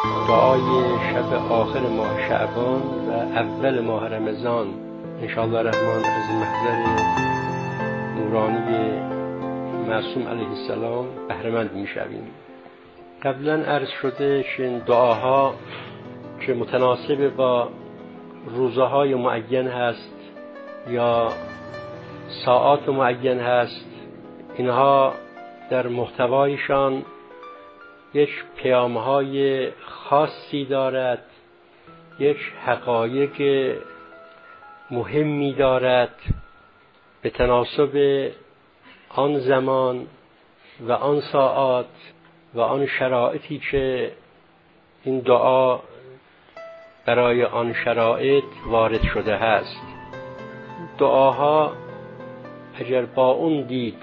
دعای شب آخر ماه شعبان و اول ماه رمضان انشاءالله رحمان از محضر نورانی معصوم علیه السلام بهره‌مند می‌شویم. قبلا عرض شده که این دعاها که متناسب با روزهای معین هست یا ساعات معین هست، اینها در محتوایشان یک پیام‌های خاصی دارد، یک حقایق مهمی دارد به تناسب آن زمان و آن ساعات و آن شرایطی که این دعا برای آن شرایط وارد شده هست. دعاها اگر با اون دید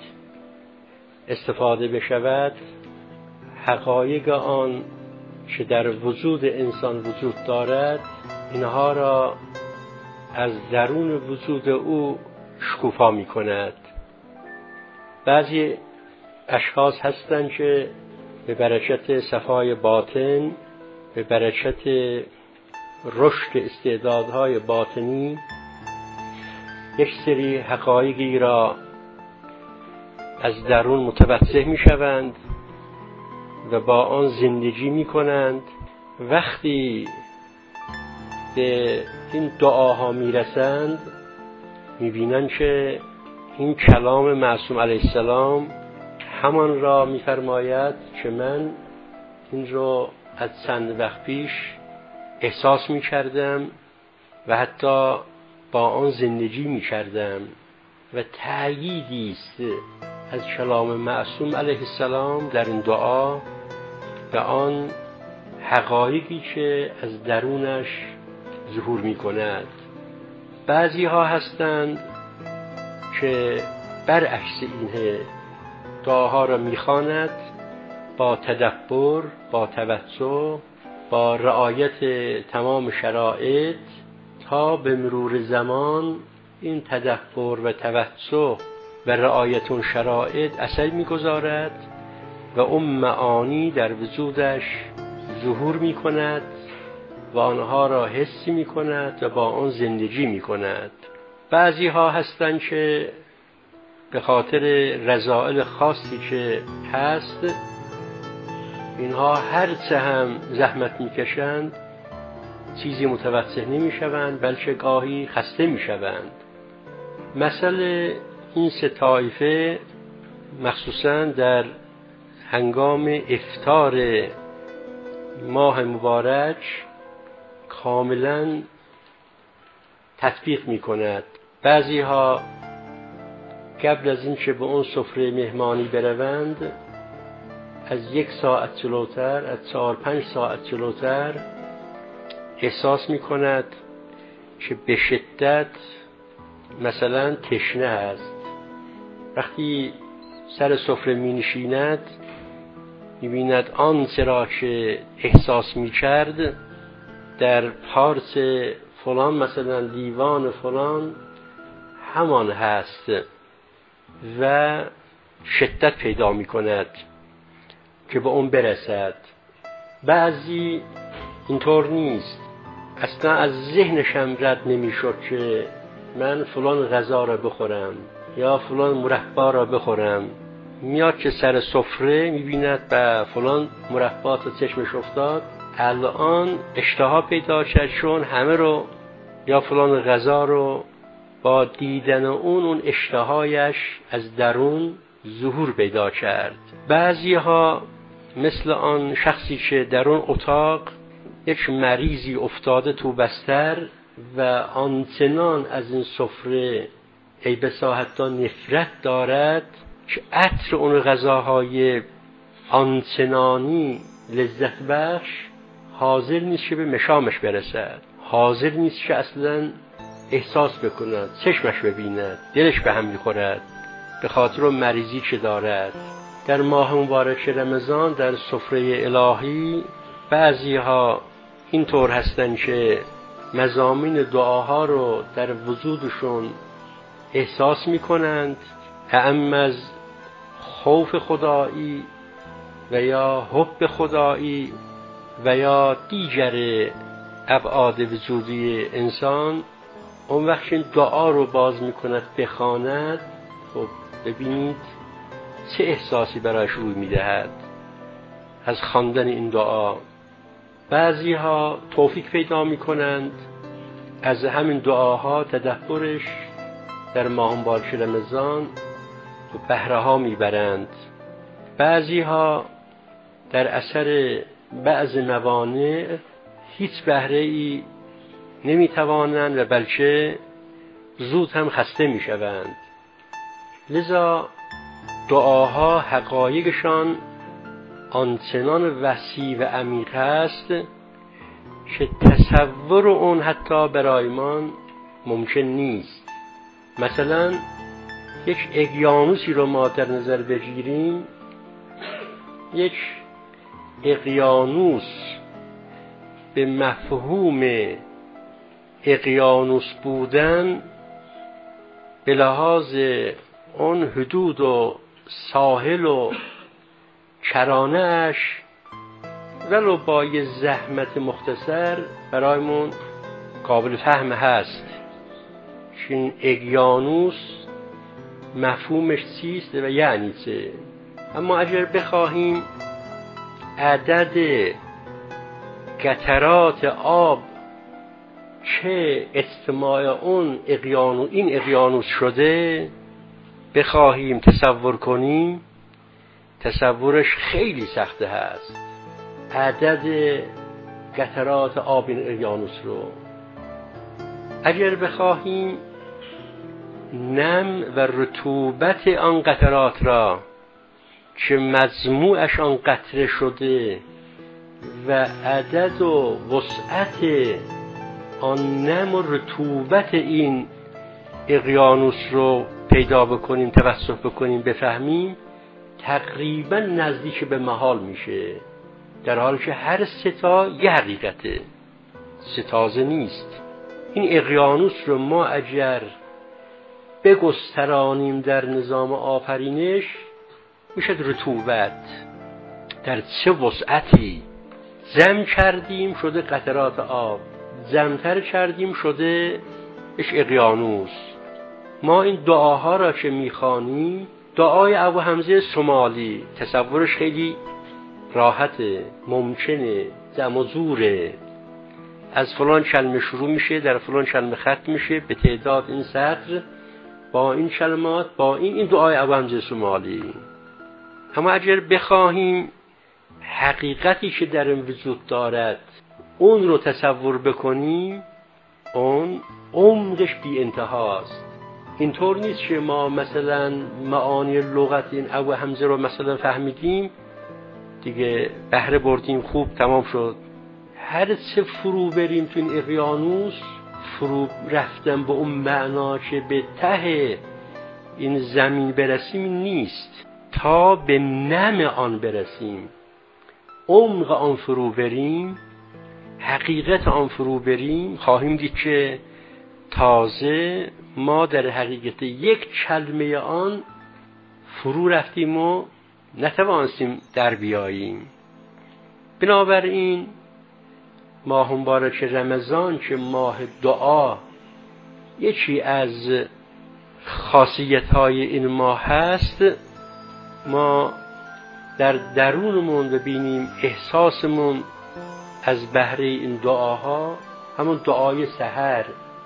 استفاده بشود، حقایق آن که در وجود انسان وجود دارد، اینها را از درون وجود او شکوفا می کند. بعضی اشخاص هستند که به برکت صفای باطن، به برکت رشد استعدادهای باطنی، یک سری حقایقی را از درون متوجه می شوند و با آن زندگی می کنند. وقتی به این دعاها می رسند، می بینند که این کلام معصوم علیه السلام همان را می فرماید که من این رو از چند وقت پیش احساس می کردم و حتی با آن زندگی می کردم و تأییدی است از کلام معصوم علیه السلام در این دعا و آن حقایقی که از درونش ظهور می کند. بعضی ها هستند که برعکس اینه، دعاها را می خواند با تدبر، با توجه، با رعایت تمام شرایط، تا به مرور زمان این تدبر و توجه و رعایت اون شرایط اثر می‌گذارد و اون معانی در وجودش ظهور می‌کند و آنها را حس می‌کند و با آن زندگی می‌کند. بعضی ها هستند که به خاطر رذائل خاصی که هست، اینها هرچه هم زحمت می‌کشند چیزی متوجه نمی‌شوند، بلکه گاهی خسته می‌شوند. مثل این سه طایفه مخصوصاً در هنگام افطار ماه مبارک کاملاً تطبیق می‌کند. بعضی ها قبل از این که به اون سفره مهمانی بروند، از 1 ساعت جلوتر، از 4-5 ساعت جلوتر احساس می‌کند که به شدت مثلا تشنه است. وقتی سر سفره می‌نشیند می‌بیند آنچه را که احساس می‌کرد در پارس فلان، مثلا دیوان فلان، همان هست و شدت پیدا می‌کند که به اون برسد. بعضی اینطور نیست، اصلا از ذهنش هم رد نمی‌شد که من فلان غذا را بخورم یا فلان مربا را بخورم. میاد که سر سفره می‌بیند به فلان مربا تا چشمش افتاد، الان اشتها پیدا کرد، چون همه رو یا فلان غذا رو با دیدن اون اشتهایش از درون ظهور پیدا کرد. بعضی ها مثل آن شخصی که در اون اتاق یک مریضی افتاده تو بستر و آنچنان از این سفره ای بسا حتی نفرت دارد که عطر اون غذاهای آنچنانی لذت بخش حاضر نیست که به مشامش برسد، حاضر نیست که اصلا احساس بکند، چشمش ببیند، دلش به هم می‌خورد به خاطر اون مریضی که دارد. در ماه مبارک رمضان در سفره الهی بعضی ها اینطور هستند که مضامین دعاها رو در وجودشون احساس می‌کنند، اعم از خوف خدایی و یا حب خدایی و یا دیگر ابعاد وجودی انسان، اون وقت این دعا رو باز میکند بخواند، خب ببینید چه احساسی برایش روی میدهد از خواندن این دعا. بعضی ها توفیق پیدا میکنند از همین دعاها تدبرش در ماه مبارک رمضان و بهره ها میبرند. بعضی ها در اثر بعض موانع هیچ بهره ای نمیتوانند و بلکه زود هم خسته میشوند. لذا دعاها حقایقشان آنچنان وسیع و عمیق است که تصور اون حتی برایمان ممکن نیست. مثلا یک اقیانوسی رو ما در نظر بگیریم، یک اقیانوس به مفهوم اقیانوس بودن به لحاظ اون حدود و ساحل و کرانه اش ولو با یه زحمت مختصر برایمون قابل فهم هست. چون اقیانوس مفهومش چیست و یعنی چه. اما اگر بخواهیم عدد قطرات آب که اجتماع اون این اقیانوس شده بخواهیم تصور کنیم، تصورش خیلی سخته هست. عدد قطرات آب این اقیانوس رو اگر بخواهیم نم و رطوبت آن قطرات را که مجموعش آن قطره شده و عدد و وسعت آن نم و رطوبت این اقیانوس رو پیدا بکنیم، توصف بکنیم، بفهمیم، تقریبا نزدیک به محال میشه، در حالی که هر ستا یه حقیقته، ستازه نیست. این اقیانوس رو ما اگر بگسترانیم در نظام آفرینش میشه رطوبت در چه وسعتی، جمع کردیم شده قطرات آب، جمع‌تر کردیم شده اقیانوس. ما این دعاها را که میخوانیم، دعای ابو حمزه سومالی تصورش خیلی راحته، ممکنه، جمع و زوره، از فلان کلمه شروع میشه در فلان کلمه ختم میشه به تعداد این سطر با این کلمات با این دعای ابو حمزه سومالی. اما اگر بخواهیم حقیقتی که در این وجود دارد اون رو تصور بکنیم، اون عمقش بی انتهاست. اینطور نیست که ما مثلا معانی لغت این ابو حمزه رو مثلا فهمیدیم دیگه بهره بردیم خوب تمام شد. هر چه فرو بریم تو این اقیانوس، فرو رفتن به اون معنا که به ته این زمین برسیم نیست، تا به نم آن برسیم، عمق آن فرو بریم، حقیقت آن فرو بریم، خواهیم دید که تازه ما در حقیقت یک کلمه آن فرو رفتیم و نتوانستیم در بیاییم. بنابراین ماه مبارک رمضان که ماه دعا یکی از خاصیت‌های این ماه هست، ما در درونمون ببینیم احساسمون از بهره این دعاها، همون دعای سحر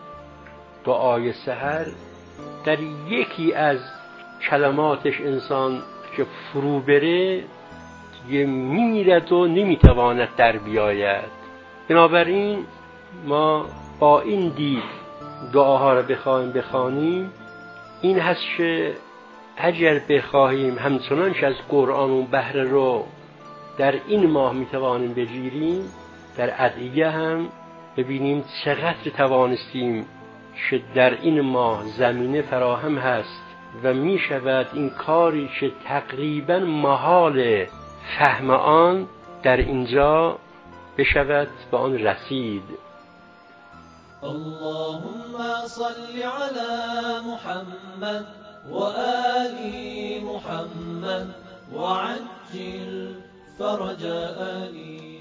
در یکی از کلماتش انسان که فرو بره دیگه میرد و نمیتواند در بیاید. بنابراین ما با این دید دعاها را بخوانیم، این هست که اگر بخواهیم همچنان که از قرآن و بهره رو در این ماه میتوانیم بگیریم، در ادعیه هم ببینیم چقدر توانستیم که در این ماه زمینه فراهم هست و می شود این کاری که تقریبا محال فهم آن در اینجا بشود به آن رسید. اللهم صل على محمد وآل محمد وعجل فرج آل